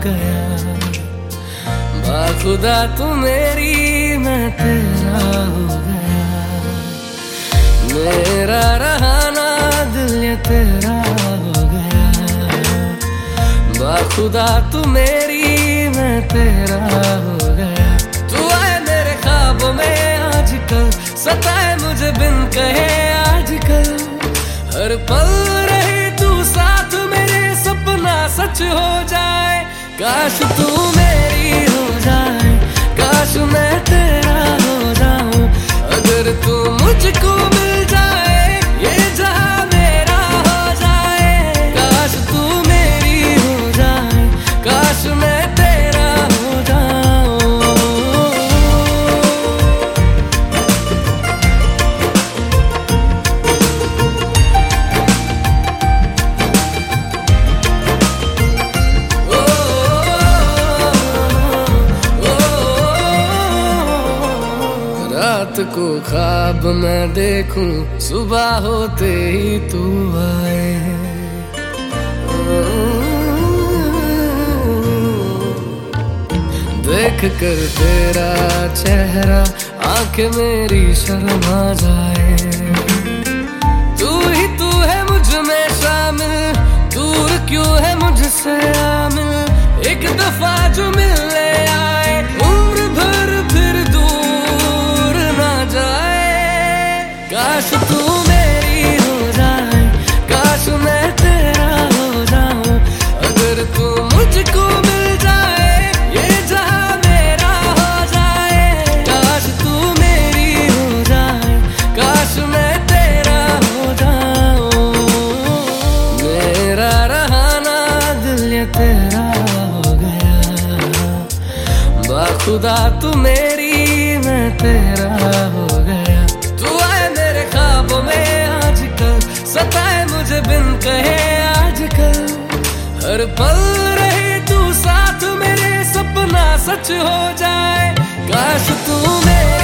गया। बाखुदा तू मेरी, मैं तेरा हो गया। मेरा रहना दिल ये तेरा हो गया। बाखुदा तू मेरी, मैं तेरा हो गया। तू आए मेरे ख्वाबों में आजकल, सताए मुझे बिन कहे आजकल। हर पल रहे तू साथ मेरे, सपना सच हो जाए। काश तू मेरी हो जाए, काश मैं तेरा हो जाऊं। अगर तू मुझको मिल जाए, ये जहां मेरा हो जाए। काश तू मेरी हो जाए, काश मैं तेरा हो जाऊं। रात को ख्वाब मैं देखूं, सुबह होते ही तू आए। देख कर तेरा चेहरा, आंखें मेरी शर्मा जाए। तू ही तू है मुझ में शामिल, दूर क्यों है मुझसे आमिल। एक दफा जो मिलने आए, उम्र भर फिर दूर ना जाए। काश तू मेरी हो जाए, काश मैं तेरा हो जाऊं। अगर तू मुझको मिल जाए, ये जहां मेरा हो जाए। काश तू मेरी हो जाए, काश मैं तेरा हो जाऊं। मेरा रहना दिल ये तेरा हो गया। बाखुदा तू मेरी, मैं तेरा हो गया। तू आए मेरे ख्वाबों में आजकल, सताए मुझे बिन कहे आजकल। हर पल रहे तू साथ मेरे, सपना सच हो जाए। काश तू मेरे